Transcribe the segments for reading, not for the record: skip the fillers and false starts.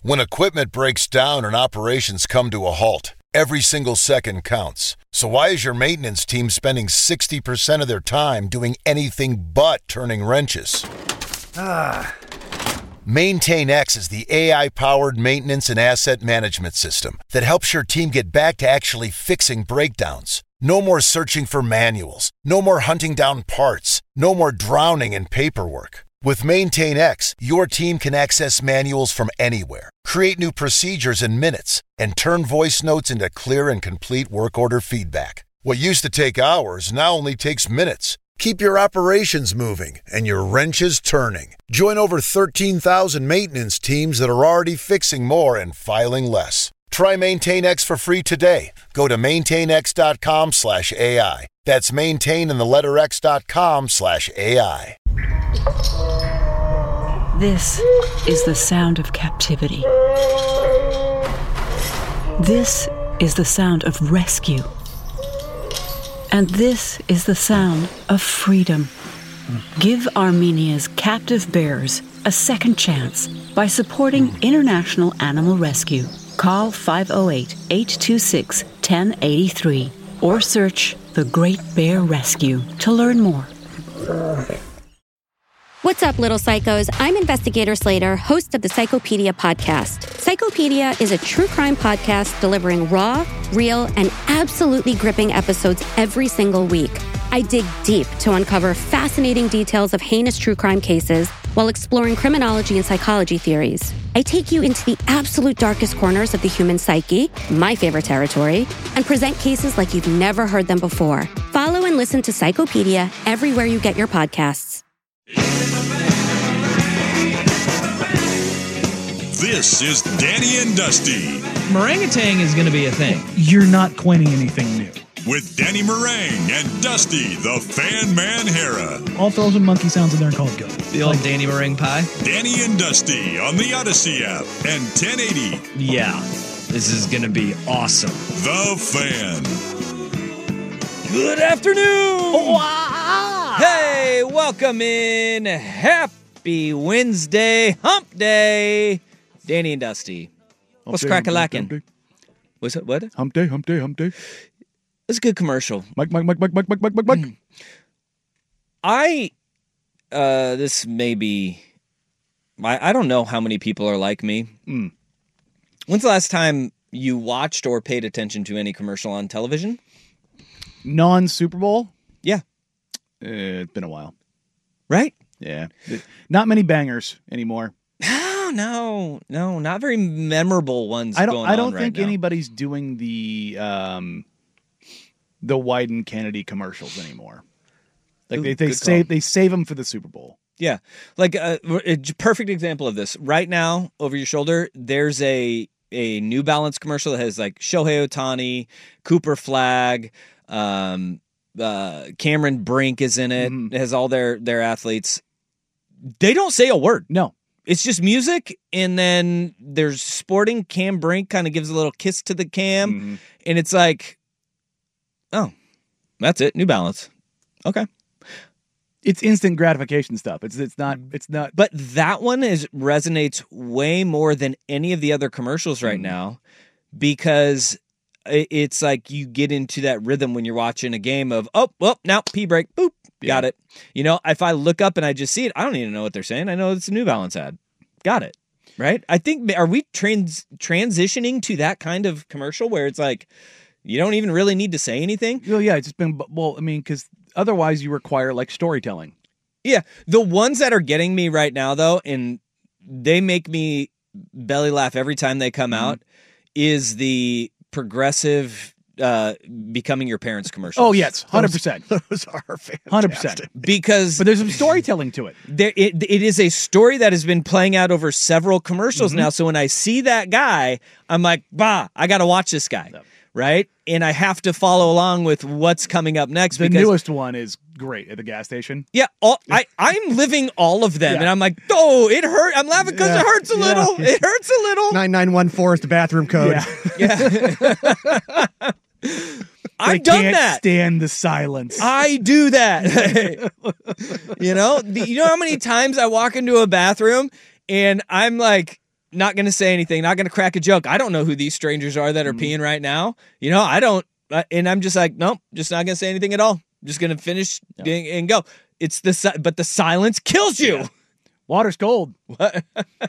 When equipment breaks down and operations come to a halt, every single second counts. So why is your maintenance team spending 60% of their time doing anything but turning wrenches? MaintainX is the AI-powered maintenance and asset management system that helps your team get back to actually fixing breakdowns. No more searching for manuals. No more hunting down parts. No more drowning in paperwork. With MaintainX, your team can access manuals from anywhere, create new procedures in minutes, and turn voice notes into clear and complete work order feedback. What used to take hours now only takes minutes. Keep your operations moving and your wrenches turning. Join over 13,000 maintenance teams that are already fixing more and filing less. Try MaintainX for free today. Go to maintainx.com/AI. That's maintain and the letter x.com/AI. This is the sound of captivity. This is the sound of rescue. And this is the sound of freedom. Give Armenia's captive bears a second chance by supporting International Animal Rescue. Call 508-826-1083 or search The Great Bear Rescue to learn more. What's up, little psychos? I'm Investigator Slater, host of the Psychopedia podcast. Psychopedia is a true crime podcast delivering raw, real, and absolutely gripping episodes every single week. I dig deep to uncover fascinating details of heinous true crime cases while exploring criminology and psychology theories. I take you into the absolute darkest corners of the human psyche, my favorite territory, and present cases like you've never heard them before. Follow and listen to Psychopedia everywhere you get your podcasts. This is Danny and Dusty. Meringatang is going to be a thing. You're not coining anything new. With Danny Meringue and Dusty, the Fan Man Hera. I'll throw some monkey sounds in there and call it go. The old Danny Meringue pie. Danny and Dusty on the Odyssey app and 1080. Yeah, this is going to be awesome. The Fan. Good afternoon. Hey, welcome in. Happy Wednesday, hump day. Danny and Dusty. What's crack-a-lackin'? What's it? What? Hump day, hump day, hump day. It's a good commercial. Mike. This may be, I don't know how many people are like me. When's the last time you watched or paid attention to any commercial on television? Non-Super Bowl? Yeah. It's been a while. Right? Yeah. Not many bangers anymore. No, not very memorable ones. I don't right think now. anybody's doing the Wyden Kennedy commercials anymore. Like they save them for the Super Bowl. Yeah, like a perfect example of this right now over your shoulder. There's a New Balance commercial that has like Shohei Ohtani, Cooper Flag, Cameron Brink is in it. Mm-hmm. It has all their athletes. They don't say a word. No. It's just music, and then there's sporting. Cam Brink kind of gives a little kiss to the cam, and it's like, oh, that's it. New Balance. Okay. It's instant gratification stuff. It's not. But that one resonates way more than any of the other commercials right now, because it's like you get into that rhythm when you're watching a game of, now pee break, boop. Got it. You know, if I look up and I just see it, I don't even know what they're saying. I know it's a New Balance ad. Got it. Right? I think, are we transitioning to that kind of commercial where it's like, you don't even really need to say anything? Well, yeah, it's just been, because otherwise you require like storytelling. Yeah. The ones that are getting me right now, though, and they make me belly laugh every time they come out, is the Progressive becoming your parents commercials. Oh yes, 100%. Those are fantastic. 100%. But there's some storytelling to it. It is a story that has been playing out over several commercials now. So when I see that guy, I'm like, I got to watch this guy. Yep. Right? And I have to follow along with what's coming up next. The newest one is great at the gas station. Yeah, I'm living all of them, and I'm like, it hurt. I'm laughing because it hurts a little. It hurts a little. 9914 is the bathroom code. Yeah. I've done that. Can't stand the silence. I do that. You know how many times I walk into a bathroom and I'm like, not going to say anything, not going to crack a joke. I don't know who these strangers are that are peeing right now. I don't. And I'm just like, nope, just not going to say anything at all. Just going to finish and go. But the silence kills you. Yeah. Water's cold. What?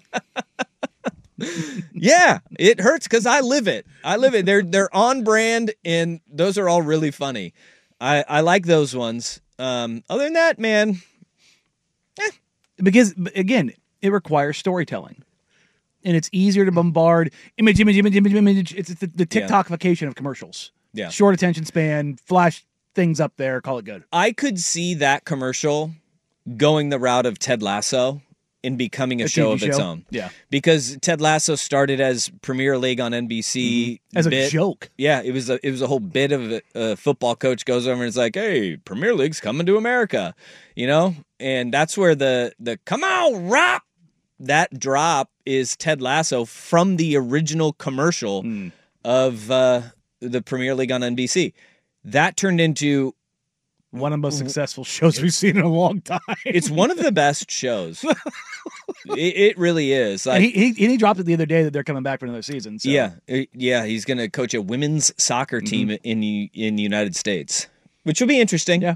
Yeah, it hurts because I live it. They're on brand, and those are all really funny. I like those ones. Other than that, man. Because, again, it requires storytelling. And it's easier to bombard image. It's the TikTokification of commercials. Yeah. Short attention span, flash things up there, call it good. I could see that commercial going the route of Ted Lasso and becoming a show of its own. Yeah. Because Ted Lasso started as Premier League on NBC. As a joke. Yeah, it was a whole bit of a football coach goes over and is like, hey, Premier League's coming to America. And that's where the come on, rap, that drop is Ted Lasso from the original commercial of the Premier League on NBC. That turned into one of the most successful shows we've seen in a long time. It's one of the best shows. It really is. Like, he dropped it the other day that they're coming back for another season. So. Yeah. He's going to coach a women's soccer team in the United States, which will be interesting. Yeah,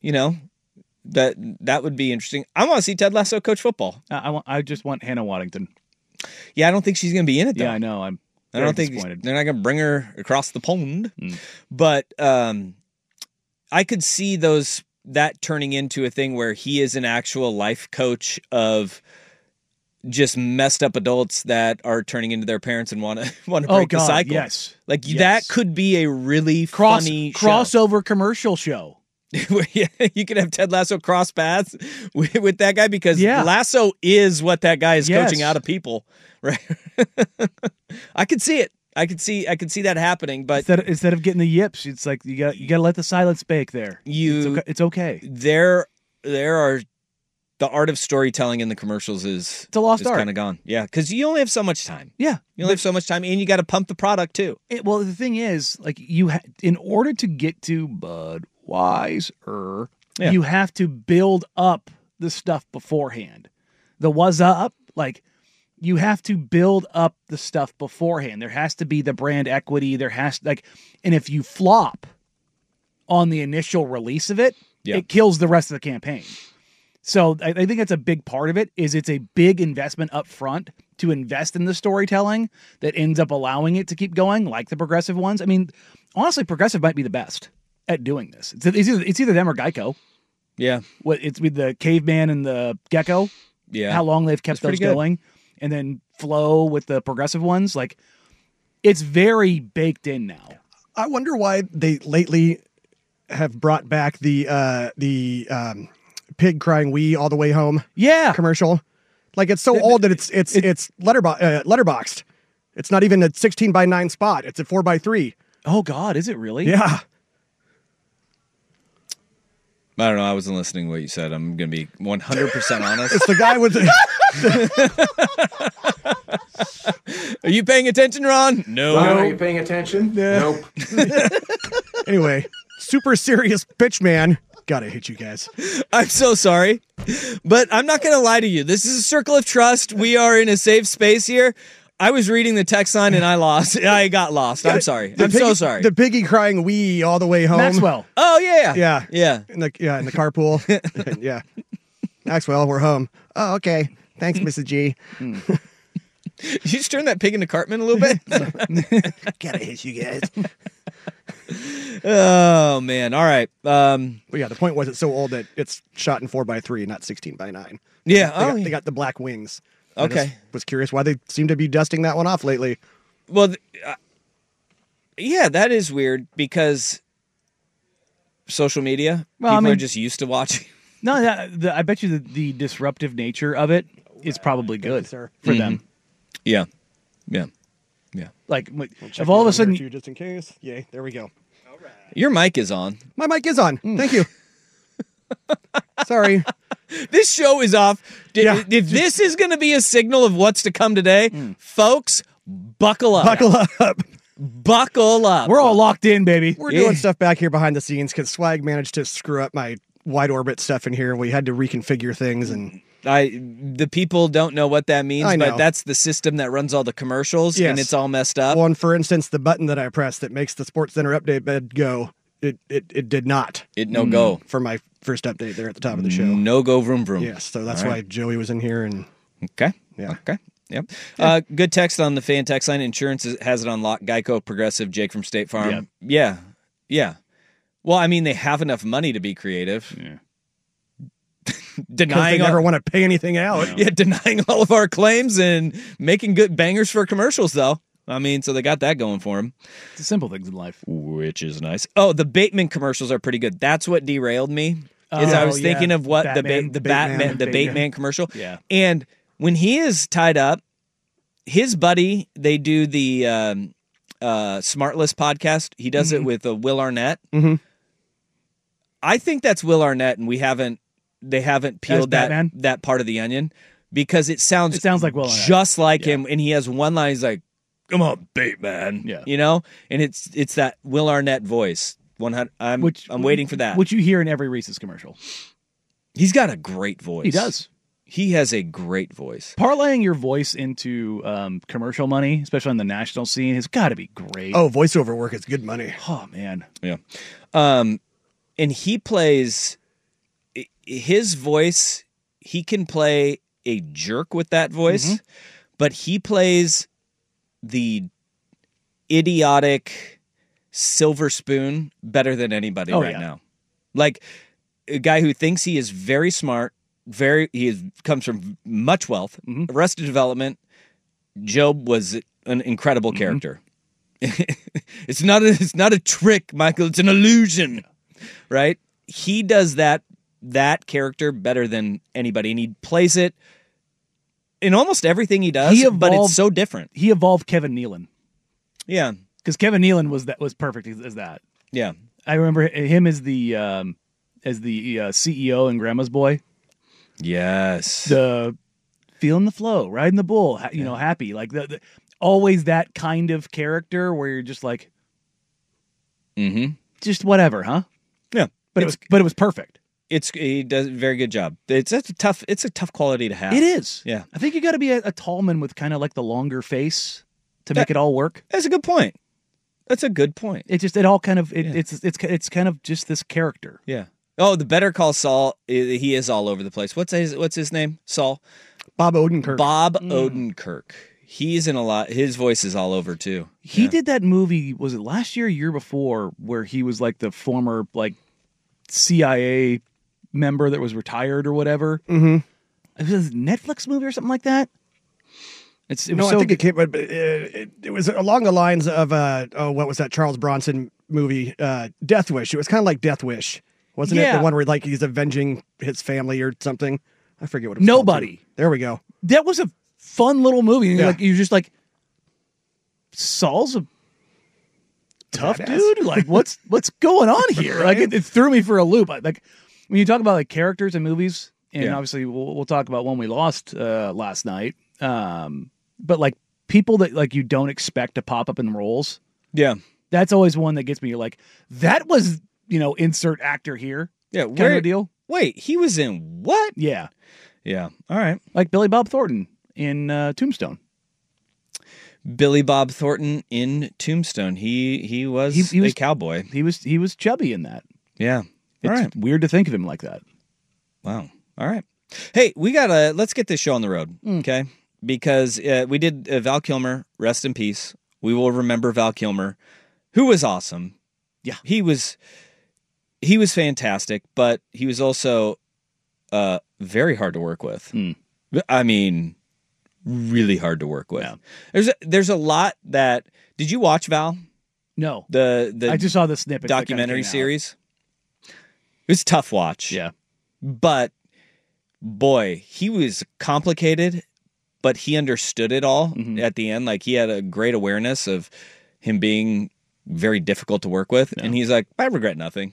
that would be interesting. I want to see Ted Lasso coach football. I just want Hannah Waddington. Yeah, I don't think she's going to be in it though. Yeah, I know. I don't think they're not going to bring her across the pond. But I could see that turning into a thing where he is an actual life coach of just messed up adults that are turning into their parents and want to break the cycle. Yes, that could be a really funny crossover commercial show. You could have Ted Lasso cross paths with that guy because Lasso is what that guy is coaching out of people. Right? I could see it. I could see that happening, but instead of getting the yips, it's like you got to let the silence bake there. It's okay. There are the art of storytelling in the commercials is it's a lost art. Kind of gone. Yeah, because you only have so much time. Yeah, you only have so much time, and you got to pump the product too. Well, the thing is, like in order to get to Budweiser, you have to build up the stuff beforehand. The was up, like. You have to build up the stuff beforehand. There has to be the brand equity. And if you flop on the initial release of it, it kills the rest of the campaign. So I think that's a big part of it. Is it's a big investment up front to invest in the storytelling that ends up allowing it to keep going, like the Progressive ones. I mean, honestly, Progressive might be the best at doing this. It's either them or Geico. Yeah, it's with the caveman and the gecko. Yeah, how long they've kept those going. And then Flow with the Progressive ones, like it's very baked in now. I wonder why they lately have brought back the pig crying "wee" all the way home. Yeah, commercial. Like it's so old that it's letterboxed. It's not even a 16:9 spot. It's a 4:3. Oh God, is it really? Yeah. I don't know. I wasn't listening to what you said. I'm going to be 100% honest. It's the guy with Are you paying attention, Ron? No. Ron, are you paying attention? Nope. Anyway, super serious pitch man. Gotta hate you guys. I'm so sorry, but I'm not going to lie to you. This is a circle of trust. We are in a safe space here. I was reading the text line and I got lost. I'm sorry. So sorry. The piggy crying "wee" all the way home. Maxwell. Oh yeah. In the carpool. Yeah. Maxwell, we're home. Oh, okay. Thanks, Mrs. G. You just turn that pig into Cartman a little bit. Gotta hate you guys. Oh man. All right. But yeah, the point was it's so old that it's shot in 4:3, not 16:9. Yeah. They got the black wings. Okay. I was curious why they seem to be dusting that one off lately. Well, yeah, that is weird because social media, people are just used to watching. No, I bet you the disruptive nature of it is probably good for them. Yeah. Like, if all of a sudden... Just in case. Yay, there we go. All right. Your mic is on. My mic is on. Thank you. Sorry. This show is off. If this is going to be a signal of what's to come today, folks, buckle up. Buckle up. We're all locked in, baby. We're doing stuff back here behind the scenes because Swag managed to screw up my wide orbit stuff in here. We had to reconfigure things, and The people don't know what that means, but that's the system that runs all the commercials, and it's all messed up. Well, and for instance, the button that I pressed that makes the SportsCenter update bed go, it did not. It no go for my first update there at the top of the show. No go vroom vroom. Yes, so that's why Joey was in here. And okay, yeah, okay. Yep. Good text on the fan text line. Insurance has it on lock. Geico, Progressive, Jake from State Farm. Yep. Yeah. Well, I mean, they have enough money to be creative. Yeah. Denying they never want to pay anything out. Yeah, denying all of our claims and making good bangers for commercials, though. I mean, so they got that going for them. It's the simple things in life. Which is nice. Oh, the Bateman commercials are pretty good. That's what derailed me. I was thinking of what the Bateman commercial. Yeah. And when he is tied up, his buddy, they do the Smartless podcast. He does it with Will Arnett. Mm-hmm. I think that's Will Arnett, and they haven't peeled that part of the onion because it sounds like Will Arnett. Just like him, and he has one line. He's like, "Come on, Bateman," you know, and it's that Will Arnett voice. I'm waiting for that. Which you hear in every Reese's commercial. He's got a great voice. He does. He has a great voice. Parlaying your voice into commercial money, especially on the national scene, has got to be great. Oh, voiceover work is good money. Oh man, yeah. And he plays his voice. He can play a jerk with that voice, but he plays the idiotic silver spoon better than anybody now. Like a guy who thinks he is very smart, comes from much wealth, Arrested Development. Job was an incredible character. It's not a trick, Michael. It's an illusion, right? He does that character better than anybody, and he plays it in almost everything he does. But it's so different. He evolved Kevin Nealon. Yeah, because Kevin Nealon was perfect as that. Yeah, I remember him as the CEO in Grandma's Boy. Yes, the feeling the flow, riding the bull, happy, like the always that kind of character where you're just like, just whatever, huh? Yeah, but it was perfect. He does a very good job. It's a tough quality to have. It is. Yeah, I think you got to be a Tallman with kind of like the longer face to make it all work. That's a good point. It's kind of just this character. Yeah. Oh, the Better Call Saul. He is all over the place. What's his name? Saul. Bob Odenkirk. Odenkirk. He's in a lot. His voice is all over too. He did that movie. Was it last year, or year before, where he was like the former like CIA member that was retired or whatever? Mm-hmm. It was a Netflix movie or something like that. I think it came, but it was along the lines of what was that Charles Bronson movie, Death Wish? It was kind of like Death Wish, wasn't it? The one where like he's avenging his family or something. I forget what it was. Nobody. There we go. That was a fun little movie. And you're just like, Saul's a tough dude. Like, what's going on here? Like, it threw me for a loop. Like, when you talk about like characters in movies, and obviously we'll talk about one we lost last night. But like people that like you don't expect to pop up in roles. Yeah. That's always one that gets me. You're like, that was, insert actor here. Yeah. Kind of a deal. Wait, he was in what? Yeah. Yeah. All right. Like Billy Bob Thornton in Tombstone. Billy Bob Thornton in Tombstone. He was a cowboy. He was chubby in that. Yeah. It's weird to think of him like that. Wow. All right. Hey, let's get this show on the road. Okay. Because we did Val Kilmer, rest in peace. We will remember Val Kilmer, who was awesome. Yeah. He was fantastic, but he was also very hard to work with. I mean, really hard to work with. Yeah. There's a lot that. Did you watch Val? No. I just saw the snippet documentary series. It was a tough watch. Yeah. But boy, he was complicated, but he understood it all at the end. Like he had a great awareness of him being very difficult to work with. And he's like, I regret nothing.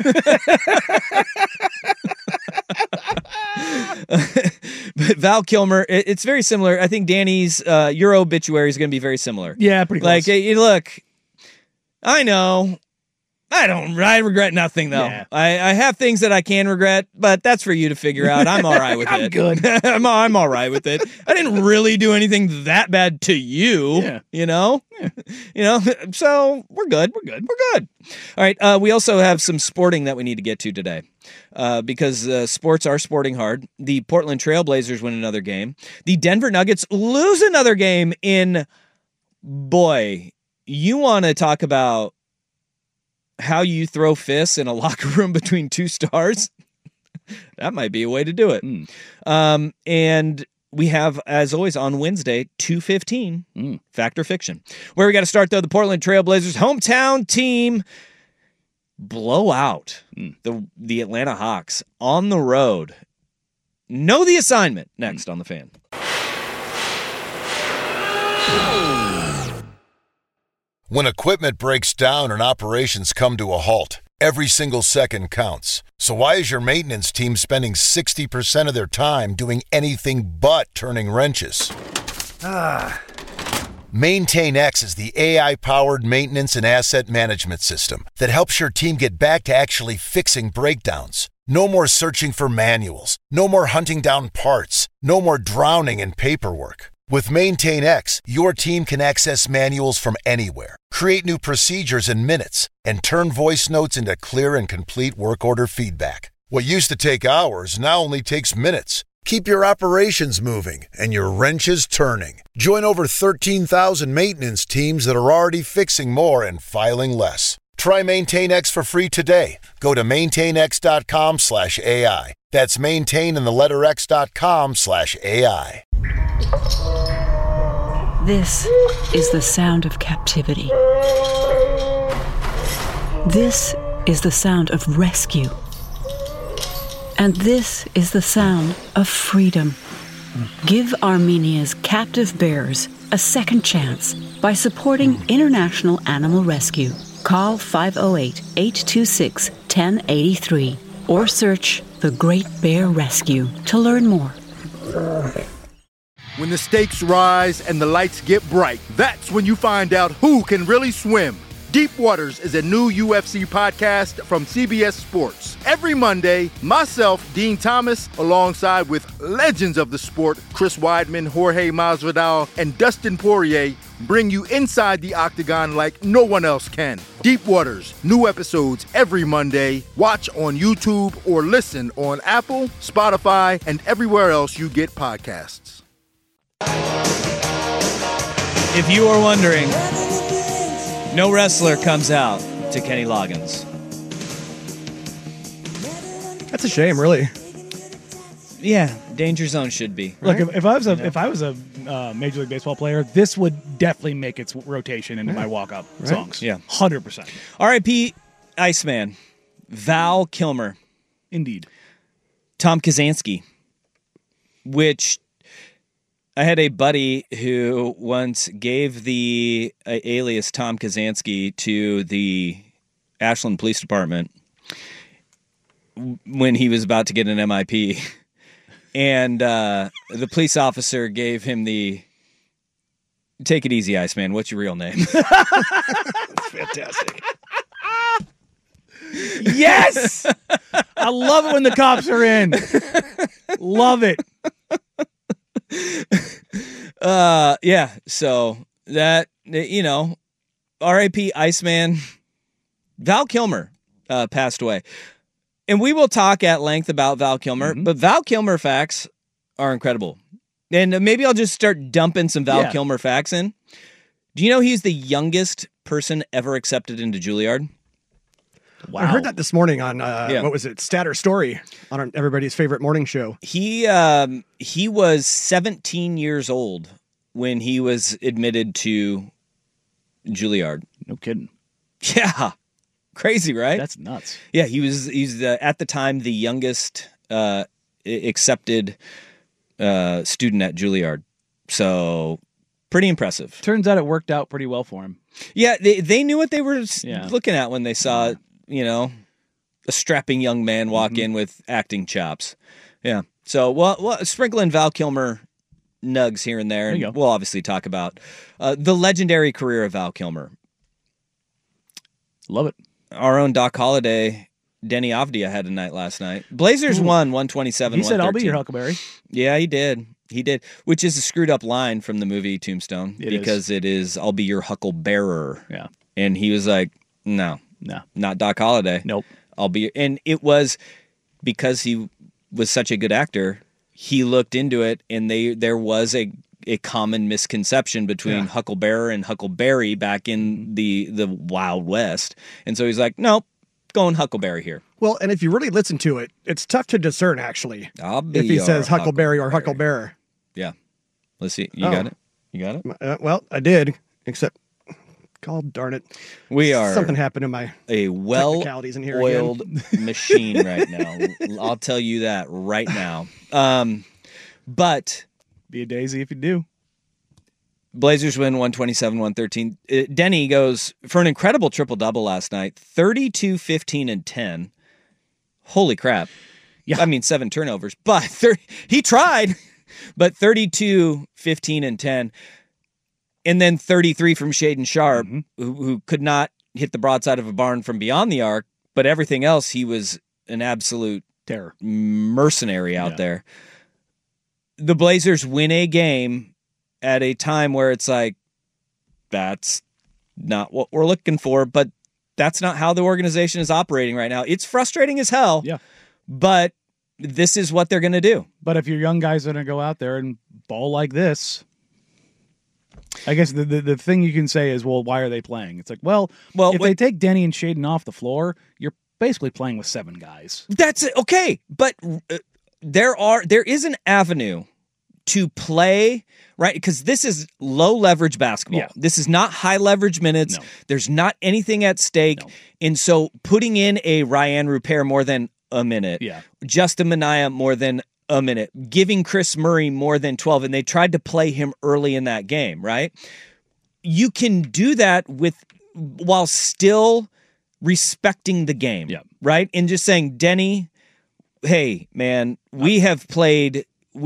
But Val Kilmer, it's very similar. I think Danny's your obituary is going to be very similar. Yeah, pretty close. Like, hey, look, I know I regret nothing, though. Yeah. I have things that I can regret, but that's for you to figure out. I'm all right with it. I'm good. I'm all right with it. I didn't really do anything that bad to you, you know? Yeah. So we're good. We're good. All right. We also have some sporting that we need to get to today because sports are sporting hard. The Portland Trailblazers win another game. The Denver Nuggets lose another game in, boy, you want to talk about how you throw fists in a locker room between two stars? That might be a way to do it. And we have, as always, on Wednesday, 2:15, Fact or Fiction. Where we got to start, though, the Portland Trailblazers hometown team blow out the Atlanta Hawks on the road. Know the assignment next on The Fan. When equipment breaks down and operations come to a halt, every single second counts. So why is your maintenance team spending 60% of their time doing anything but turning wrenches? MaintainX is the AI-powered maintenance and asset management system that helps your team get back to actually fixing breakdowns. No more searching for manuals. No more hunting down parts. No more drowning in paperwork. With MaintainX, your team can access manuals from anywhere, create new procedures in minutes, and turn voice notes into clear and complete work order feedback. What used to take hours now only takes minutes. Keep your operations moving and your wrenches turning. Join over 13,000 maintenance teams that are already fixing more and filing less. Try MaintainX for free today. Go to maintainx.com/AI. That's maintain and the letter x.com/AI. This is the sound of captivity. This is the sound of rescue. And this is the sound of freedom. Give Armenia's captive bears a second chance by supporting International Animal Rescue. Call 508-826-1083 or search The Great Bear Rescue to learn more. When the stakes rise and the lights get bright, that's when you find out who can really swim. Deep Waters is a new UFC podcast from CBS Sports. Every Monday, myself, Dean Thomas, alongside with legends of the sport, Chris Weidman, Jorge Masvidal, and Dustin Poirier, bring you inside the octagon like no one else can. Deep Waters, new episodes every Monday. Watch on YouTube or listen on Apple, Spotify, and everywhere else you get podcasts. If you are wondering, no wrestler comes out to Kenny Loggins. That's a shame, really. Yeah, Danger Zone should be. Look, if I was a Major League Baseball player, this would definitely make its rotation into my walk-up songs. Yeah, 100%. R.I.P. Iceman, Val Kilmer, indeed. Tom Kazansky, which I had a buddy who once gave the alias Tom Kazansky to the Ashland Police Department when he was about to get an MIP. And the police officer gave him the, "Take it easy, Iceman. What's your real name?" That's fantastic. Yes! I love it when the cops are in. Love it. Yeah, so that, R.I.P. Iceman. Val Kilmer passed away. And we will talk at length about Val Kilmer, but Val Kilmer facts are incredible. And maybe I'll just start dumping some Val Kilmer facts in. Do you know he's the youngest person ever accepted into Juilliard? Wow. I heard that this morning on, what was it, Stat or Story, on everybody's favorite morning show. He was 17 years old when he was admitted to Juilliard. No kidding. Yeah. Crazy, right? That's nuts. Yeah, he's at the time the youngest accepted student at Juilliard. So pretty impressive. Turns out it worked out pretty well for him. Yeah, they knew what they were looking at when they saw, a strapping young man walk in with acting chops. Yeah. So well, sprinkling Val Kilmer nugs here and there. And we'll obviously talk about the legendary career of Val Kilmer. Love it. our own Doc Holliday, Denny Avdia had a night last night. Blazers won 127-113. He said, "I'll be your Huckleberry." Yeah, he did. He did, which is a screwed up line from the movie Tombstone because it is, "I'll be your Hucklebearer." Yeah. And he was like, no, not Doc Holliday. Nope. I'll be, and it was because he was such a good actor. He looked into it, and there was a common misconception between Hucklebearer and Huckleberry back in the Wild West. And so he's like, nope, going Huckleberry here. Well, and if you really listen to it, it's tough to discern, actually, if he says Huckleberry or Hucklebearer. Yeah. Let's see. You got it? You got it? Well, I did, except, God darn it. Something happened to my technicalities in here well-oiled again. machine right now. I'll tell you that right now. But be a daisy if you do. Blazers win 127-113. Denny goes for an incredible triple-double last night, 32, 15, and 10. Holy crap. Yeah. I mean, 7 turnovers, but he tried, but 32, 15, and 10. And then 33 from Shaedon Sharpe, who could not hit the broadside of a barn from beyond the arc, but everything else, he was an absolute terror, mercenary out there. The Blazers win a game at a time where it's like, that's not what we're looking for, but that's not how the organization is operating right now. It's frustrating as hell, but this is what they're going to do. But if your young guys are going to go out there and ball like this, I guess the thing you can say is, well, why are they playing? It's like, well, if they take Denny and Shaedon off the floor, you're basically playing with 7 guys. That's it. Okay, but there is an avenue to play, right? Because this is low leverage basketball. Yeah. This is not high leverage minutes. No. There's not anything at stake. No. And so putting in a Ryan Rupert more than a minute, Justin Minaya more than a minute, giving Chris Murray more than 12, and they tried to play him early in that game, right? You can do that while still respecting the game, right? And just saying, Denny, hey, man, we have played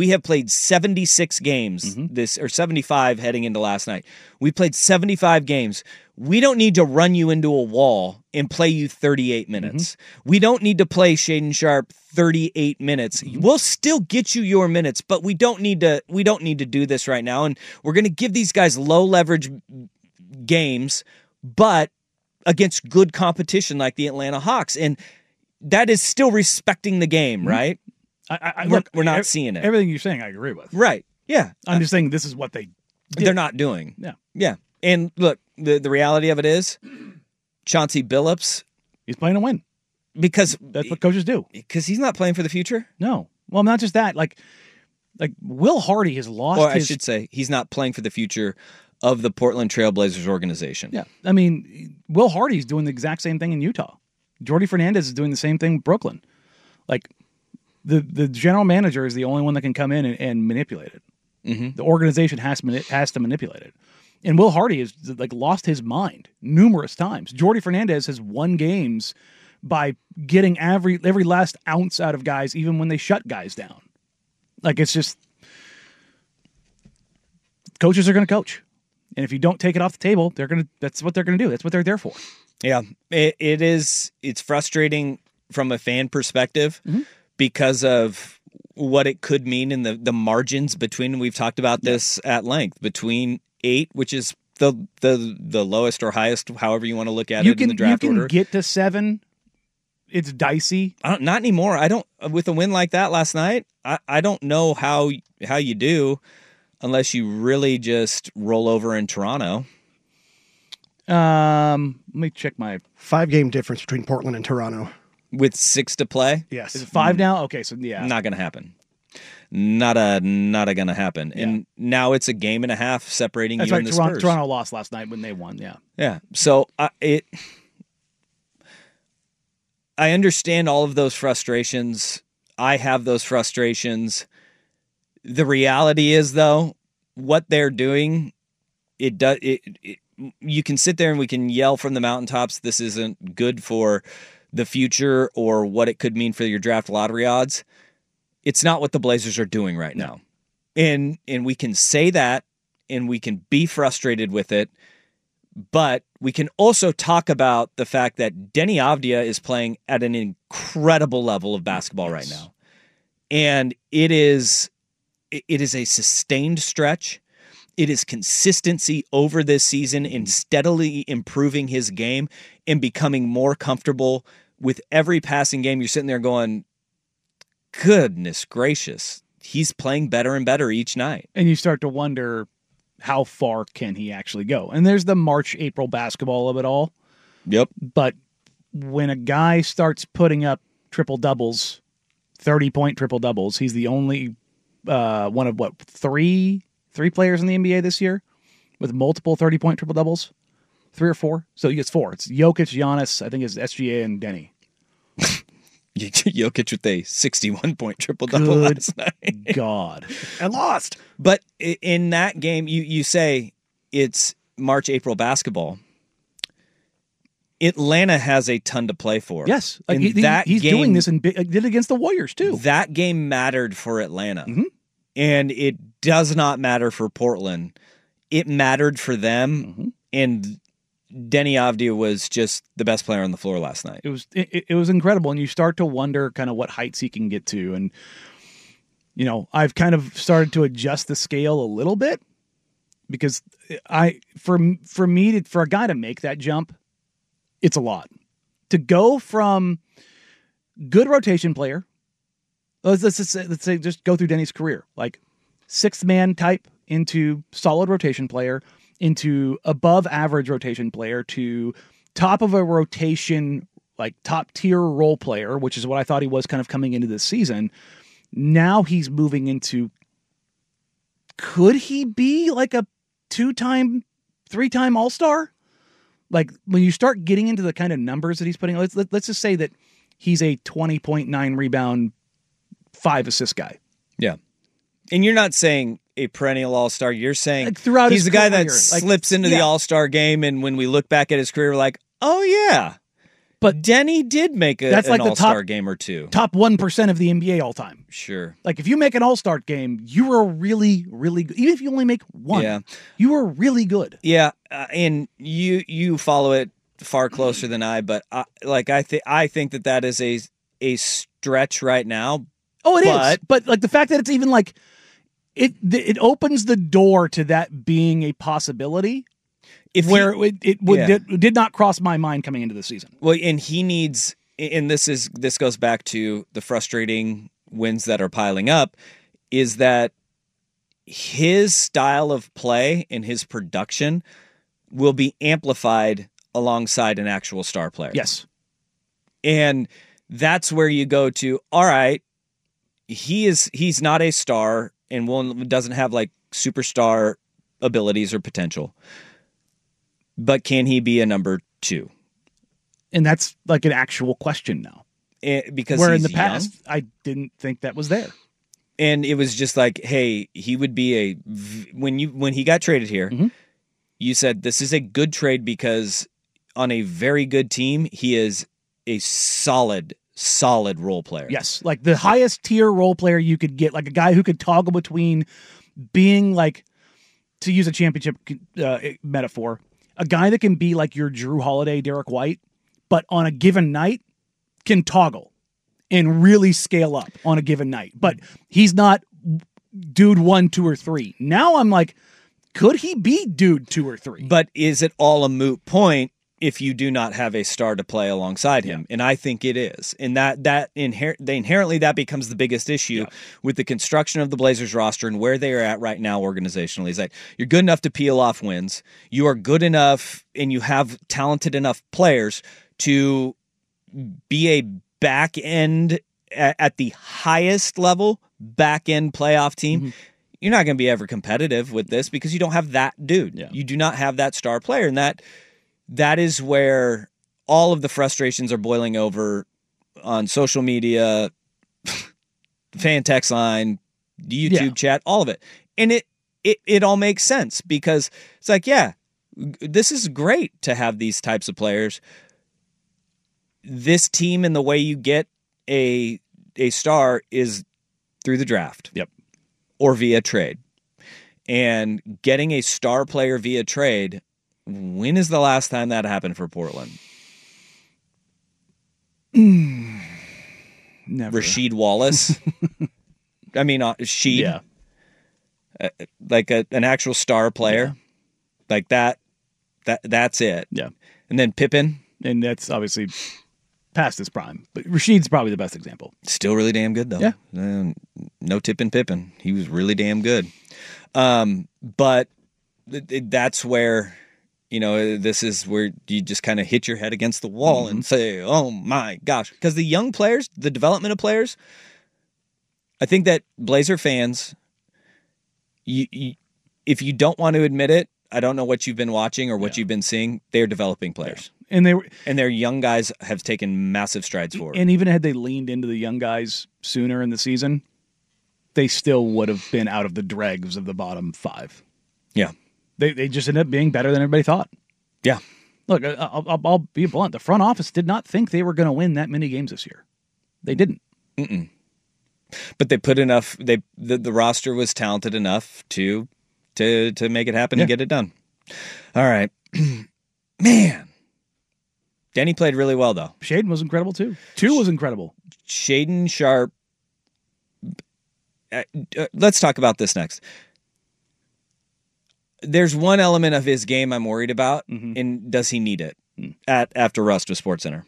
76 games or 75 heading into last night. We played 75 games. We don't need to run you into a wall and play you 38 minutes. We don't need to play Shaedon Sharpe 38 minutes. We'll still get you your minutes, but we don't need to do this right now. And we're going to give these guys low leverage games, but against good competition like the Atlanta Hawks. And that is still respecting the game, right? We're not seeing it. Everything you're saying, I agree with. Right. Yeah. I'm just saying this is what they're not doing. Yeah. Yeah. And look, the reality of it is Chauncey Billups, he's playing to win. Because that's what coaches do. Because he's not playing for the future? No. Well, not just that. Like Will Hardy has lost I should say, he's not playing for the future of the Portland Trailblazers organization. Yeah. I mean, Will Hardy's doing the exact same thing in Utah. Jordi Fernandez is doing the same thing in Brooklyn. Like, the general manager is the only one that can come in and manipulate it. The organization has to manipulate it. And Will Hardy has lost his mind numerous times. Jordi Fernandez has won games by getting every last ounce out of guys, even when they shut guys down. Like, it's just, coaches are going to coach. And if you don't take it off the table, that's what they're going to do. That's what they're there for. Yeah, it's frustrating from a fan perspective because of what it could mean in the margins between, we've talked about this at length, between 8, which is the lowest or highest, however you want to look at it in the draft order. You can get to 7. It's dicey. Not anymore. I don't, with a win like that last night, I don't know how you do unless you really just roll over in Toronto. Let me check my 5-game difference between Portland and Toronto. With 6 to play? Yes. Is it 5 now? Okay, so yeah. Not going to happen. Not gonna happen. Yeah. And now it's a game and a half separating you and the Spurs. Toronto lost last night when they won. Yeah. Yeah. So I understand all of those frustrations. I have those frustrations. The reality is, though, what they're doing, you can sit there and we can yell from the mountaintops, this isn't good for the future or what it could mean for your draft lottery odds. It's not what the Blazers are doing right now. And we can say that and we can be frustrated with it, But we can also talk about the fact that Denny Avdia is playing at an incredible level of basketball right now. And it is a sustained stretch. It is consistency over this season in steadily improving his game and becoming more comfortable with every passing game. You're sitting there going, goodness gracious, he's playing better and better each night. And you start to wonder, how far can he actually go? And there's the March, April basketball of it all. Yep. But when a guy starts putting up triple-doubles, 30-point triple-doubles, he's the only one of, three players in the NBA this year with multiple 30-point triple-doubles? 3 or 4? So he gets 4. It's Jokic, Giannis, I think it's SGA, and Denny. Jokic with a 61-point triple-double last night. God. And lost. But in that game, you say it's March, April basketball. Atlanta has a ton to play for. Yes. Like he's doing this and did it against the Warriors, too. That game mattered for Atlanta. Mm-hmm. And it does not matter for Portland. It mattered for them. Mm-hmm. And Denny Avdia was just the best player on the floor last night. It was incredible, and you start to wonder kind of what heights he can get to. And I've kind of started to adjust the scale a little bit because for a guy to make that jump, it's a lot. To go from good rotation player, let's say just go through Denny's career, like sixth man type into solid rotation player, into above average rotation player, to top of a rotation, like top tier role player, which is what I thought he was kind of coming into this season. Now he's moving into, could he be like a 2-time, 3-time All-Star? Like when you start getting into the kind of numbers that he's putting, let's just say that he's a 20.9 rebound, 5 assist guy. Yeah. And you're not saying a perennial all-star. You're saying like throughout he's the guy career, that slips into the all-star game, and when we look back at his career, we're like, oh, yeah. But Denny did make an all-star game or two. Top 1% of the NBA all time. Sure. Like if you make an all-star game, you were really, really good. Even if you only make one, you were really good. Yeah, and you follow it far closer than I, but I think that is a stretch right now. Oh, it is. But like the fact that it's even like it opens the door to that being a possibility. It did not cross my mind coming into the season. Well, and he needs, and this goes back to the frustrating wins that are piling up, is that his style of play and his production will be amplified alongside an actual star player. Yes. And that's where you go to, all right, he's not a star and doesn't have like superstar abilities or potential. But can he be a number 2? And that's like an actual question now. Because where in the past, I didn't think that was there. And it was just like, hey, he would be when he got traded here, you said this is a good trade because on a very good team, he is a solid role player. Yes, like the highest tier role player you could get, like a guy who could toggle between being like, to use a championship metaphor, a guy that can be like your Drew Holiday, Derek White, but on a given night can toggle and really scale up on a given night. But he's not dude 1, 2, or 3. Now I'm like, could he be dude 2 or 3? But is it all a moot point if you do not have a star to play alongside him? And I think it is. And inherently that becomes the biggest issue with the construction of the Blazers roster and where they are at right now organizationally. Is like you're good enough to peel off wins. You are good enough and you have talented enough players to be a back end at the highest level, back end playoff team. Mm-hmm. You're not going to be ever competitive with this because you don't have that dude. Yeah. You do not have that star player. And that is where all of the frustrations are boiling over on social media, fan text line, YouTube chat, all of it. And it all makes sense because it's like, yeah, this is great to have these types of players. This team and the way you get a star is through the draft. Yep. Or via trade. And getting a star player via trade When is the last time that happened for Portland? Never. Rasheed Wallace. I mean, Sheed. Yeah. Like an actual star player. Yeah. Like that's it. Yeah. And then Pippen. And that's obviously past his prime. But Rasheed's probably the best example. Still really damn good, though. Yeah. No tipping Pippen. He was really damn good. But that's where, this is where you just kind of hit your head against the wall and say, oh my gosh. Because the young players, the development of players, I think that Blazer fans, if you don't want to admit it, I don't know what you've been watching or what you've been seeing. They're developing players. Yeah. And their young guys have taken massive strides forward. And even had they leaned into the young guys sooner in the season, they still would have been out of the dregs of the bottom 5. Yeah. They just ended up being better than everybody thought. Yeah. Look, I'll be blunt. The front office did not think they were going to win that many games this year. They didn't. Mm-mm. But they put enough. The roster was talented enough to make it happen and get it done. All right, man. Denny played really well though. Shaedon was incredible too. Two was incredible. Shaedon Sharpe. Let's talk about this next. There's one element of his game I'm worried about, and does he need it after Rust with SportsCenter?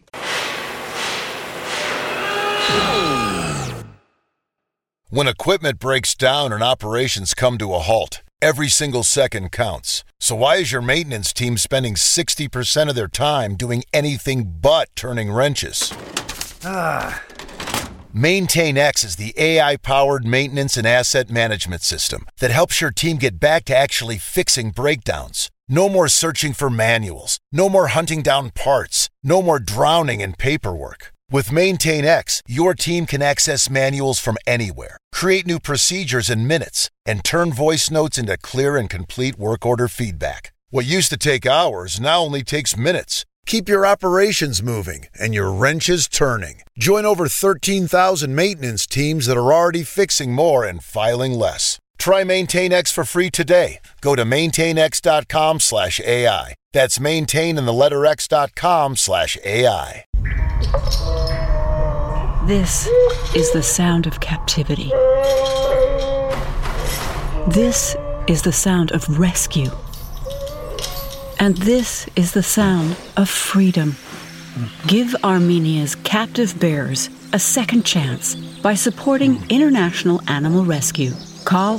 When equipment breaks down and operations come to a halt, every single second counts. So why is your maintenance team spending 60% of their time doing anything but turning wrenches? MaintainX is the AI-powered maintenance and asset management system that helps your team get back to actually fixing breakdowns. No more searching for manuals. No more hunting down parts. No more drowning in paperwork. With MaintainX, your team can access manuals from anywhere, create new procedures in minutes, and turn voice notes into clear and complete work order feedback. What used to take hours now only takes minutes. Keep your operations moving and your wrenches turning. Join over 13,000 maintenance teams that are already fixing more and filing less. Try MaintainX for free today. Go to maintainx.com/AI. That's maintain and the letter x.com/AI. This is the sound of captivity. This is the sound of rescue. And this is the sound of freedom. Give Armenia's captive bears a second chance by supporting International Animal Rescue. Call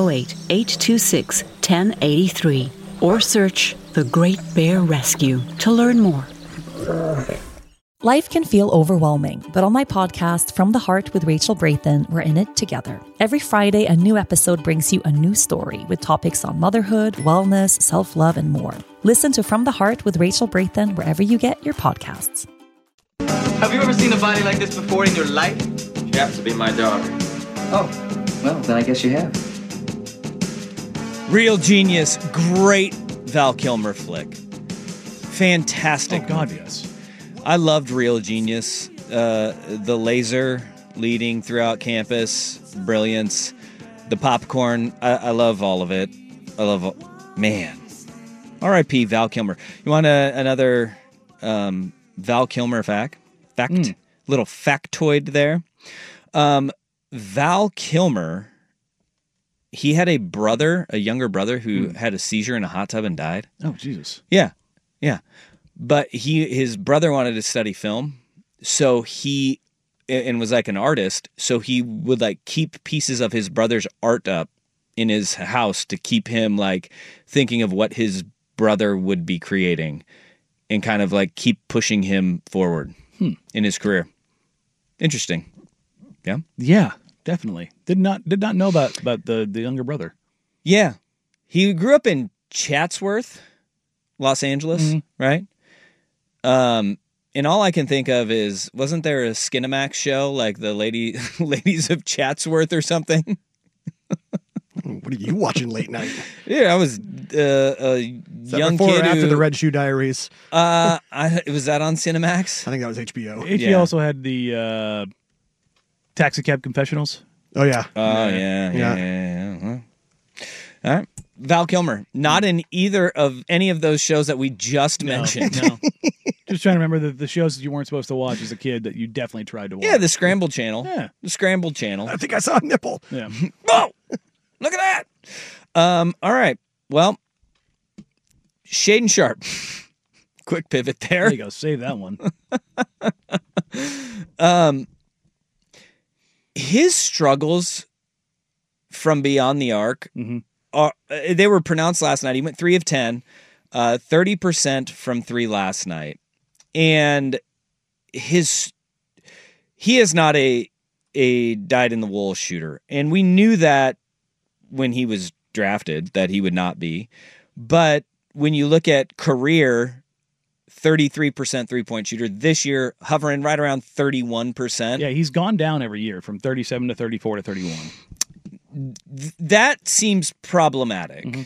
508-826-1083 or search The Great Bear Rescue to learn more. Life can feel overwhelming, but on my podcast, From the Heart with Rachel Brathen, we're in it together. Every Friday, a new episode brings you a new story with topics on motherhood, wellness, self-love, and more. Listen to From the Heart with Rachel Brathen wherever you get your podcasts. Have you ever seen a body like this before in your life? She happens to be my daughter. Oh, well, then I guess you have. Real genius, great Val Kilmer flick. Fantastic. Oh, God, yes. I loved Real Genius. The laser leading throughout campus, brilliance. The popcorn, I love all of it. Man. R.I.P. Val Kilmer. You want another Val Kilmer fact? Little factoid there. Val Kilmer, he had a younger brother who had a seizure in a hot tub and died. Oh, Jesus. Yeah. But his brother wanted to study film, so and was like an artist, so he would like keep pieces of his brother's art up in his house to keep him like thinking of what his brother would be creating and kind of like keep pushing him forward in his career. Interesting. Yeah? Yeah, definitely. Did not know about the younger brother. Yeah. He grew up in Chatsworth, Los Angeles, right? And all I can think of is, wasn't there a Skinamax show like the Ladies of Chatsworth or something? What are you watching late night? Yeah, I was a young before kid. Or after the Red Shoe Diaries? Was that on Cinemax? I think that was HBO. HBO also had the Taxi Cab Confessionals. Oh yeah. Oh yeah. All right. Val Kilmer, not in either of any of those shows that we just mentioned. No. Just trying to remember the shows that you weren't supposed to watch as a kid that you definitely tried to watch. Yeah, the Scrambled Channel. Yeah. The Scrambled Channel. I think I saw a nipple. Yeah. Whoa! Look at that. All right. Well, Shaedon Sharpe. Quick pivot there. There you go. Save that one. His struggles from beyond the arc they were pronounced last night. He went 3 of 10, 30% from 3 last night. And he is not a dyed-in-the-wool shooter. And we knew that when he was drafted that he would not be. But when you look at career, 33% three-point shooter. This year, hovering right around 31%. Yeah, he's gone down every year from 37 to 34 to 31. That seems problematic. Mm-hmm.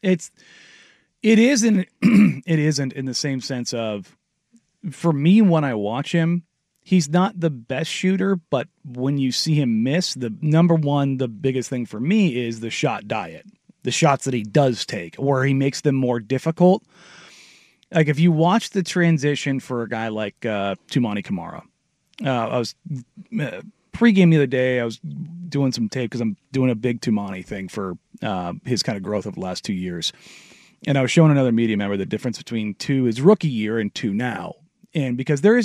It isn't in the same sense of, for me, when I watch him, he's not the best shooter, but when you see him miss, the biggest thing for me is the shot diet. The shots that he does take, where he makes them more difficult. Like, if you watch the transition for a guy like Toumani Camara, I was pregame the other day, I was doing some tape because I'm doing a big Toumani thing for his kind of growth of the last 2 years. And I was showing another media member the difference between his rookie year and 2 now. And because there's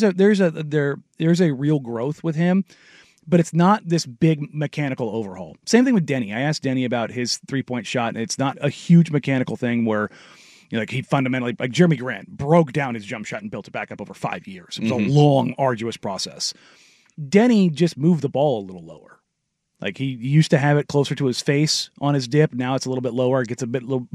a real growth with him, but it's not this big mechanical overhaul. Same thing with Denny. I asked Denny about his 3-point shot, and it's not a huge mechanical thing where, you know, like, he fundamentally, like Jeremy Grant, broke down his jump shot and built it back up over 5 years. It was a long, arduous process. Denny just moved the ball a little lower. Like, he used to have it closer to his face on his dip. Now it's a little bit lower. It gets a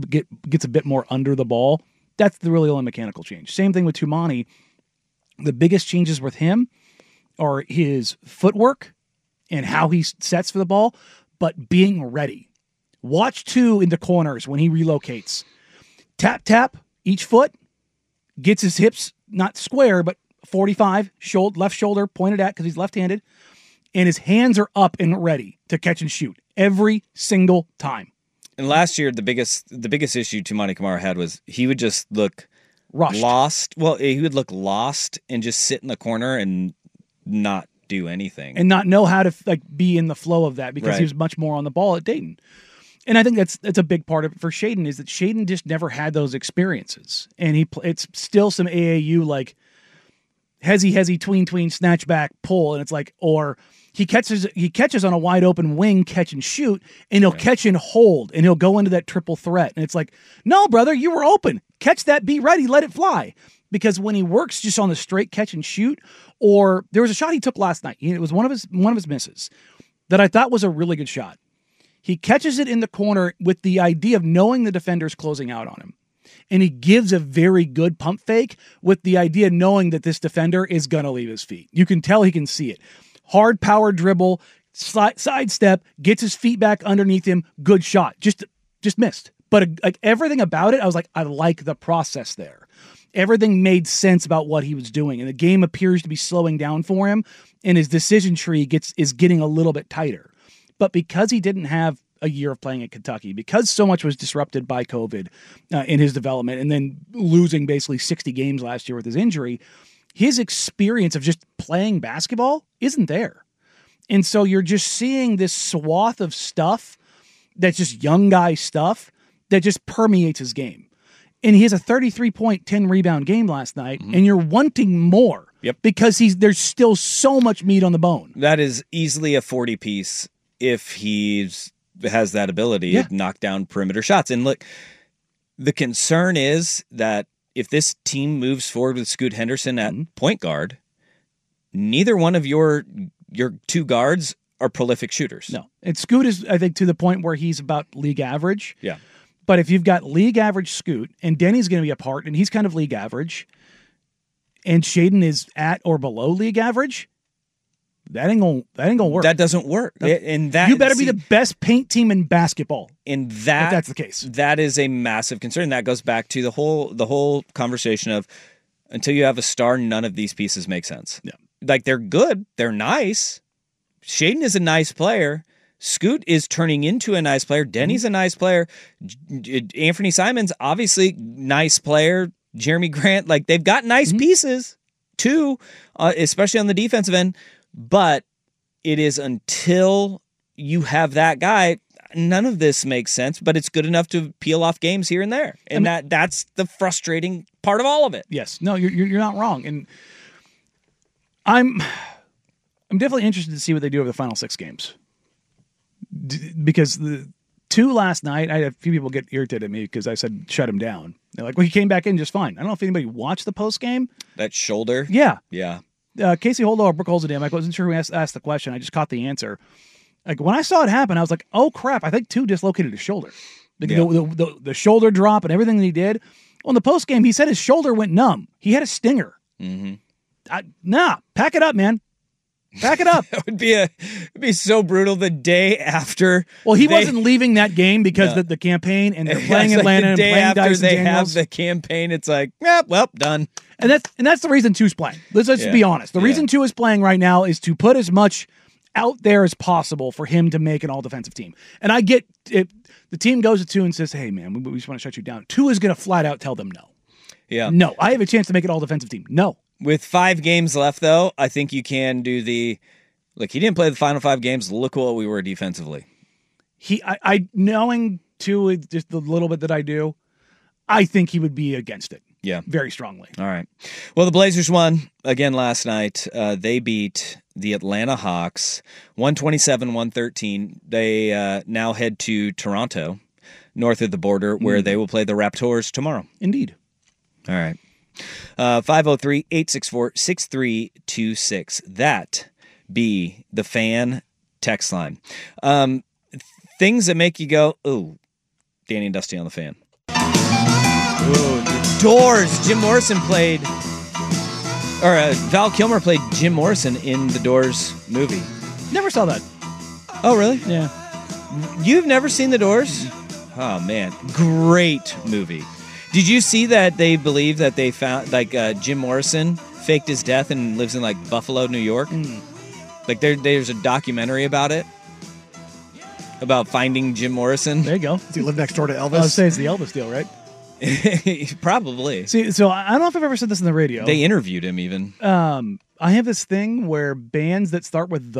bit more under the ball. That's the really only mechanical change. Same thing with Toumani. The biggest changes with him are his footwork and how he sets for the ball, but being ready. Watch 2 in the corners when he relocates. Tap, tap, each foot, gets his hips, not square, but 45, left shoulder pointed at because he's left-handed, and his hands are up and ready to catch and shoot every single time. And last year, the biggest issue Toumani Camara had was he would just look rushed, lost. Well, he would look lost and just sit in the corner and not do anything. And not know how to be in the flow of that because he was much more on the ball at Dayton. And I think that's a big part of it for Shaedon, is that Shaedon just never had those experiences. And it's still some AAU, like, hezzy, tween, snatch back, pull. And it's like, or he catches on a wide open wing, catch and shoot, and he'll catch and hold, and he'll go into that triple threat. And it's like, no, brother, you were open. Catch that, be ready, let it fly. Because when he works just on the straight catch and shoot, or there was a shot he took last night. It was one of his misses that I thought was a really good shot. He catches it in the corner with the idea of knowing the defender's closing out on him. And he gives a very good pump fake with the idea knowing that this defender is going to leave his feet. You can tell he can see it. Hard power dribble, sidestep, gets his feet back underneath him. Good shot. Just missed. But like everything about it, I was like, I like the process there. Everything made sense about what he was doing. And the game appears to be slowing down for him. And his decision tree is getting a little bit tighter. But because he didn't have a year of playing at Kentucky, because so much was disrupted by COVID in his development, and then losing basically 60 games last year with his injury, his experience of just playing basketball isn't there. And so you're just seeing this swath of stuff that's just young guy stuff that just permeates his game. And he has a 33-point, 10-rebound game last night, and you're wanting more. Yep. Because there's still so much meat on the bone. That is easily a 40-piece if he has that ability to knock down perimeter shots. And look, the concern is that if this team moves forward with Scoot Henderson at point guard, neither one of your 2 guards are prolific shooters. No. And Scoot is, I think, to the point where he's about league average. Yeah. But if you've got league average Scoot, and Denny's going to be a part, and he's kind of league average, and Shaedon is at or below league average, that ain't gonna work. That doesn't work. And that you better be the best paint team in basketball. And if that's the case. That is a massive concern. That goes back to the whole conversation of, until you have a star, none of these pieces make sense. Yeah. Like, they're good, they're nice. Shaedon is a nice player. Scoot is turning into a nice player. Denny's a nice player. Anthony Simons, obviously, nice player. Jeremy Grant, like they've got nice pieces too, especially on the defensive end. But it is until you have that guy, none of this makes sense, but it's good enough to peel off games here and there. And that's the frustrating part of all of it. Yes. No, you're not wrong. And I'm definitely interested to see what they do over the final 6 games. Because the 2 last night, I had a few people get irritated at me because I said shut him down. They're like, well, he came back in just fine. I don't know if anybody watched the post game. That shoulder? Yeah. Yeah. Casey Holdahl or Brooke Holzadam, I wasn't sure who asked the question. I just caught the answer. Like when I saw it happen, I was like, oh crap, I think 2 dislocated his shoulder. The shoulder drop and everything that he did. On the post game, he said his shoulder went numb. He had a stinger. Pack it up, man. Pack it up. It'd be so brutal the day after. Well, he wasn't leaving that game because the campaign and they're playing Atlanta and playing Dyson they Daniels. have the campaign. It's like, well, done. And that's the reason 2's playing. Let's be honest. The reason 2 is playing right now is to put as much out there as possible for him to make an all-defensive team. And I get it. The team goes to 2 and says, hey, man, we just want to shut you down. 2 is going to flat out tell them no. Yeah. No, I have a chance to make an all-defensive team. No. With 5 games left, though, I think you can do look, he didn't play the final 5 games. Look what we were defensively. I knowing 2, just the little bit that I do, I think he would be against it. Yeah. Very strongly. All right. Well, the Blazers won again last night. They beat the Atlanta Hawks 127-113. They now head to Toronto, north of the border, where they will play the Raptors tomorrow. Indeed. All right. 503-864-6326. That be the fan text line. Things that make you go, ooh, Danny and Dusty on the fan. Ooh, the Doors. Jim Morrison played, Val Kilmer played Jim Morrison in the Doors movie. Never saw that. Oh, really? Yeah. You've never seen the Doors? Oh, man. Great movie. Did you see that they believe that they found, Jim Morrison faked his death and lives in, Buffalo, New York? There's a documentary about it. About finding Jim Morrison. There you go. Does he live next door to Elvis? I was saying it's the Elvis deal, right? Probably. See, so I don't know if I've ever said this in the radio. They interviewed him even. I have this thing where bands that start with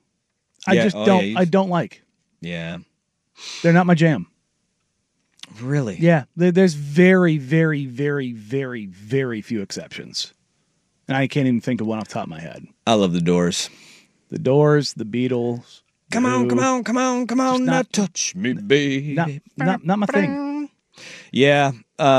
I don't like. Yeah. They're not my jam. Really? Yeah. There's very, very, very, very, very few exceptions. And I can't even think of one off the top of my head. I love the Doors. The Doors, the Beatles. Come on, now touch me, baby. Not my thing. Yeah.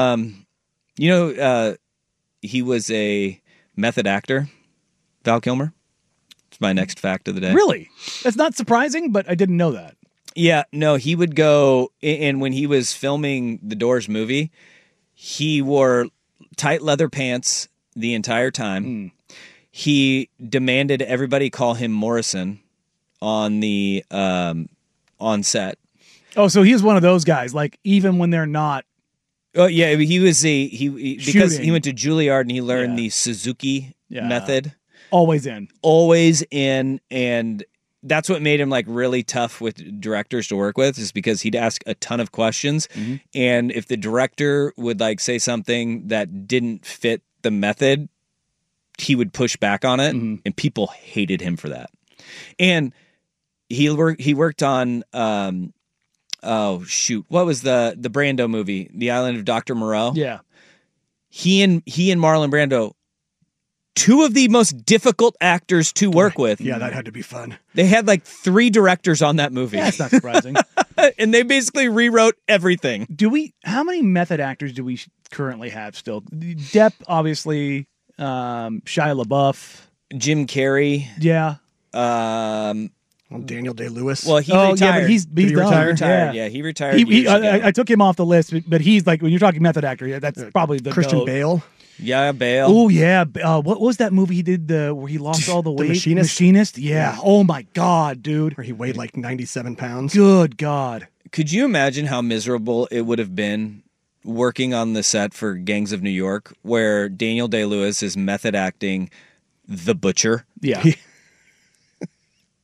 He was a method actor, Val Kilmer. It's my next fact of the day. Really? That's not surprising, but I didn't know that. Yeah, no, he would go, and when he was filming the Doors movie, he wore tight leather pants the entire time. He demanded everybody call him Morrison on the on set. Oh, so he was one of those guys, even when they're not. Oh yeah, he was because he went to Juilliard and he learned the Suzuki method. Always in, and that's what made him really tough with directors to work with, is because he'd ask a ton of questions, and if the director would say something that didn't fit the method, he would push back on it, and people hated him for that. And he worked on what was the Brando movie, The Island of Dr. Moreau? Yeah. He and Marlon Brando, 2 of the most difficult actors to work with. Yeah, that had to be fun. They had 3 directors on that movie. Yeah, that's not surprising. And they basically rewrote everything. How many method actors do we currently have still? Depp, obviously, Shia LaBeouf. Jim Carrey. Yeah. Daniel Day-Lewis. Well, he retired. Yeah, but he's done. Retired. Yeah, he retired. I took him off the list, but he's when you're talking method actor, that's probably the Christian goat. Bale. Yeah, Bale. Oh yeah. What was that movie he did where he lost all the weight? Machinist? Yeah. Oh my God, dude. Where he weighed 97 pounds. Good God. Could you imagine how miserable it would have been working on the set for Gangs of New York, where Daniel Day-Lewis is method acting the Butcher? Yeah.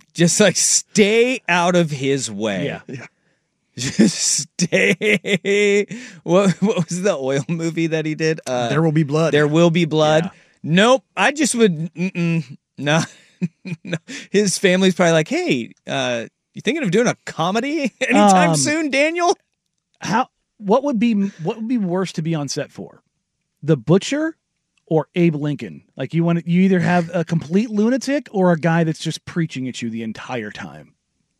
Just like stay out of his way. Yeah. Just stay. What was the oil movie that he did? There Will Be Blood. There Will Be Blood. Yeah. Nope. I just would. No. No. His family's probably like, hey, you thinking of doing a comedy anytime soon, Daniel? What would be worse to be on set for? The Butcher or Abe Lincoln? Like you either have a complete lunatic or a guy that's just preaching at you the entire time.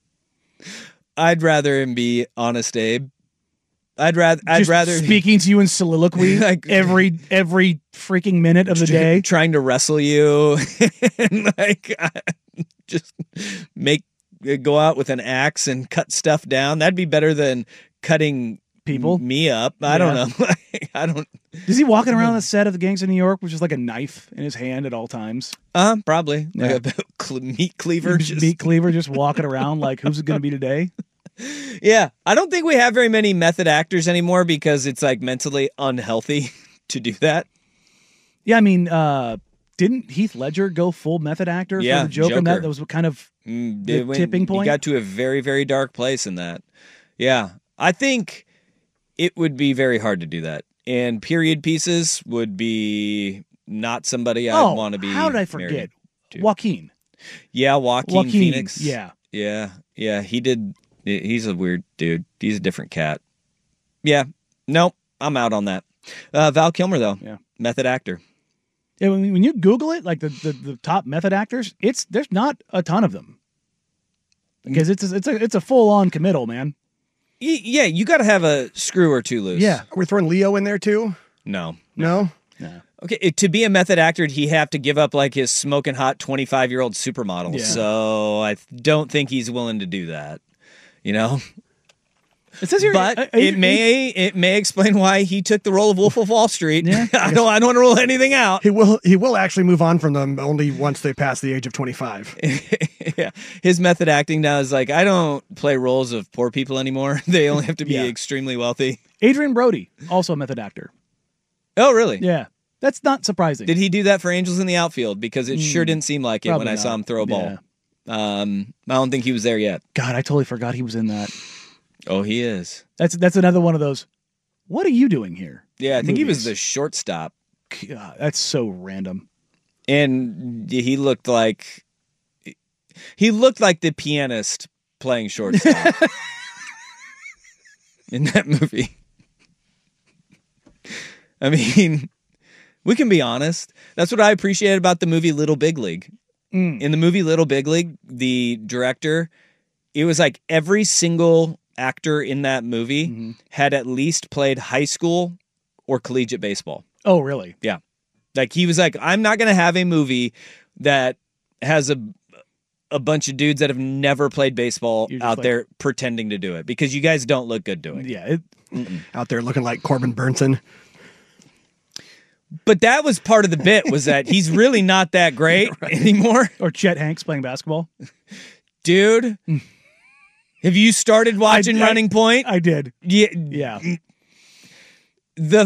I'd rather him be Honest Abe. I'd rather speaking to you in soliloquy like every freaking minute of the day, trying to wrestle you, and just go out with an axe and cut stuff down. That'd be better than cutting me up. I don't know. I don't. Is he walking around the set of the Gangs of New York with just like a knife in his hand at all times? Probably like a meat cleaver. Meat cleaver, just walking around like, who's it going to be today? Yeah, I don't think we have very many method actors anymore because it's like mentally unhealthy to do that. Yeah, I mean, didn't Heath Ledger go full method actor for the Joker? That was kind of the tipping point. He got to a very, very dark place in that. Yeah, I think it would be very hard to do that. And period pieces would be not somebody I'd want to be. How did I forget? Joaquin. Yeah, Joaquin Phoenix. Yeah. He did. He's a weird dude. He's a different cat. Yeah. Nope. I'm out on that. Val Kilmer, though. Yeah. Method actor. Yeah, when you Google it, like the top method actors, there's not a ton of them. Because it's a full on committal, man. Yeah, you got to have a screw or two loose. Yeah. Are we throwing Leo in there too? No. Okay, to be a method actor, he'd have to give up like his smoking hot 25-year-old supermodel. Yeah. So I don't think he's willing to do that. You know? It says here, but it may explain why he took the role of Wolf of Wall Street. Yeah, I don't want to rule anything out. He will actually move on from them only once they pass the age of 25. Yeah, his method acting now is like, I don't play roles of poor people anymore. They only have to be extremely wealthy. Adrian Brody, also a method actor. Oh, really? Yeah, that's not surprising. Did he do that for Angels in the Outfield? Because it sure didn't seem like it when I saw him throw a ball. Yeah. I don't think he was there yet. God, I totally forgot he was in that. Oh, he is. That's another one of those. What are you doing here? Yeah, I think he was the shortstop. God, that's so random. And he looked like the pianist playing shortstop in that movie. I mean, we can be honest. That's what I appreciate about the movie Little Big League. In the movie Little Big League, the director, it was like every single actor in that movie had at least played high school or collegiate baseball. Oh, really? Yeah. Like he was like, I'm not going to have a movie that has a bunch of dudes that have never played baseball out there pretending to do it because you guys don't look good doing it. Yeah. Out there looking like Corbin Burnson. But that was part of the bit, was that he's really not that great anymore. Or Chet Hanks playing basketball. Dude, have you started watching Running Point? I did. Yeah. The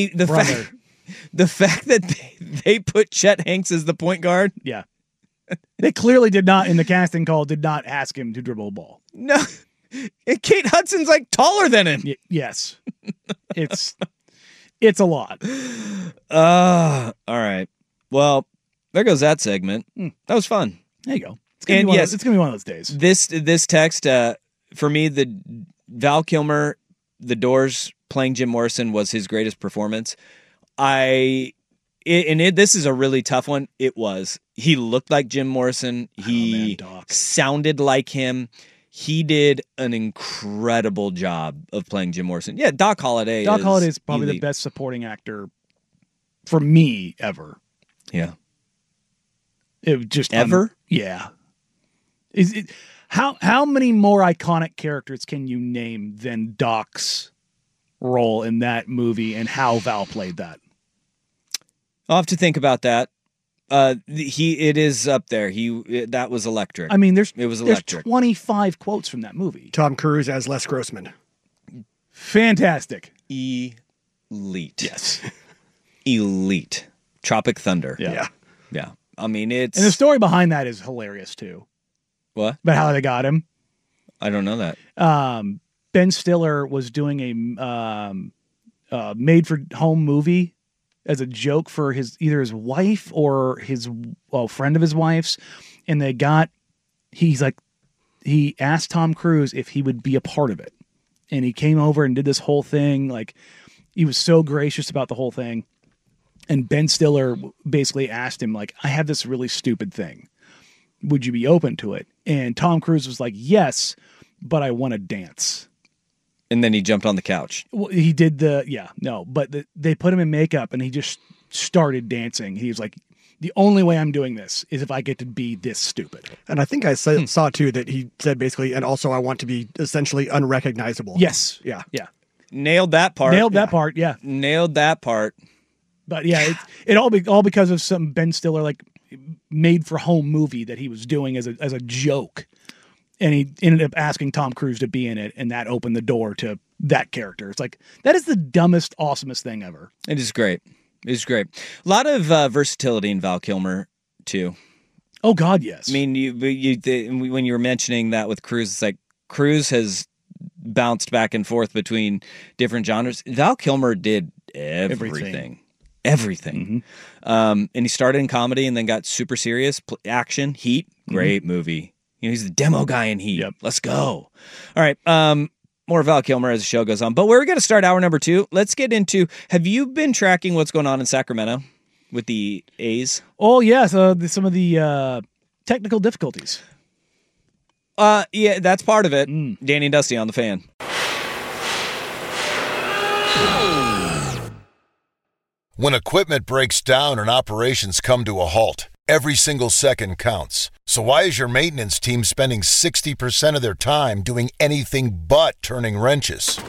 fact that they put Chet Hanks as the point guard. Yeah. They clearly did not, in the casting call, did not ask him to dribble a ball. No. And Kate Hudson's like taller than him. Yes. It's a lot. All right. Well, there goes that segment. That was fun. There you go. It's gonna be one of those days. This text, for me, the Val Kilmer, The Doors playing Jim Morrison was his greatest performance. This is a really tough one. It was. He looked like Jim Morrison. He sounded like him. He did an incredible job of playing Jim Morrison. Yeah, Doc Holliday. Doc Holliday is probably the best supporting actor for me ever. Yeah. It just ever. Yeah. Is it how many more iconic characters can you name than Doc's role in that movie and how Val played that? I'll have to think about that. It is up there. That was electric. I mean, it was electric. There's 25 quotes from that movie. Tom Cruise as Les Grossman. Fantastic. Elite. Yes. Elite. Tropic Thunder. Yeah. I mean, and the story behind that is hilarious too. What? About how they got him. I don't know that. Ben Stiller was doing a made-for-home movie as a joke for either his wife or his friend of his wife's, and he asked Tom Cruise if he would be a part of it, and he came over and did this whole thing. Like, he was so gracious about the whole thing, and Ben Stiller basically asked him, like, I have this really stupid thing. Would you be open to it? And Tom Cruise was like, yes, but I want to dance. And then he jumped on the couch. Well, he did but they put him in makeup and he just started dancing. He was like, the only way I'm doing this is if I get to be this stupid. And I think I saw too that he said basically, and also I want to be essentially unrecognizable. Yes. Yeah. Yeah. Nailed that part. Nailed that part. Yeah. Nailed that part. But yeah, it all because of some Ben Stiller like made for home movie that he was doing as a joke. And he ended up asking Tom Cruise to be in it, and that opened the door to that character. It's like, that is the dumbest, awesomest thing ever. It is great. It is great. A lot of versatility in Val Kilmer, too. Oh, God, yes. I mean, when you were mentioning that with Cruise, it's like Cruise has bounced back and forth between different genres. Val Kilmer did everything. Everything. Mm-hmm. And he started in comedy and then got super serious. Action, Heat, great movie. He's the demo guy in Heat. Yep. Let's go. All right. More Val Kilmer as the show goes on. But we're going to start hour number 2. Let's get into, have you been tracking what's going on in Sacramento with the A's? Oh, yeah. So some of the technical difficulties. Yeah, that's part of it. Danny and Dusty on the Fan. When equipment breaks down and operations come to a halt, every single second counts. So why is your maintenance team spending 60% of their time doing anything but turning wrenches?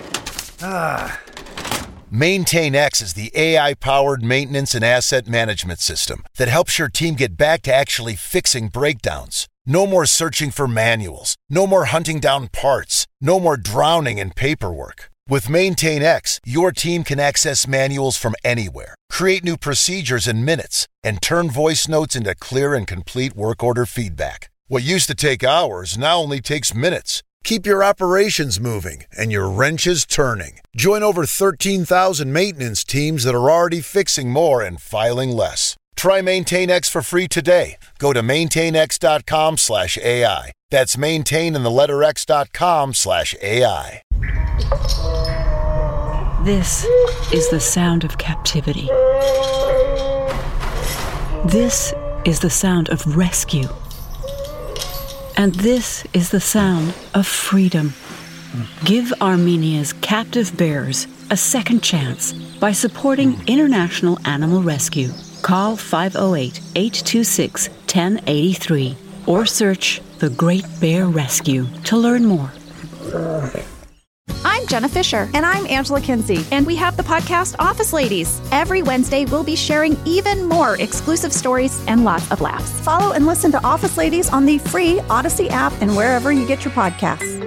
MaintainX is the AI-powered maintenance and asset management system that helps your team get back to actually fixing breakdowns. No more searching for manuals. No more hunting down parts. No more drowning in paperwork. With MaintainX, your team can access manuals from anywhere, create new procedures in minutes, and turn voice notes into clear and complete work order feedback. What used to take hours now only takes minutes. Keep your operations moving and your wrenches turning. Join over 13,000 maintenance teams that are already fixing more and filing less. Try MaintainX for free today. Go to maintainx.com/AI. That's maintain and the letter x.com/AI. This is the sound of captivity. This is the sound of rescue. And this is the sound of freedom. Give Armenia's captive bears a second chance by supporting International Animal Rescue. Call 508-826-1083 or search The Great Bear Rescue to learn more. I'm Jenna Fisher. And I'm Angela Kinsey. And we have the podcast Office Ladies. Every Wednesday, we'll be sharing even more exclusive stories and lots of laughs. Follow and listen to Office Ladies on the free Odyssey app and wherever you get your podcasts.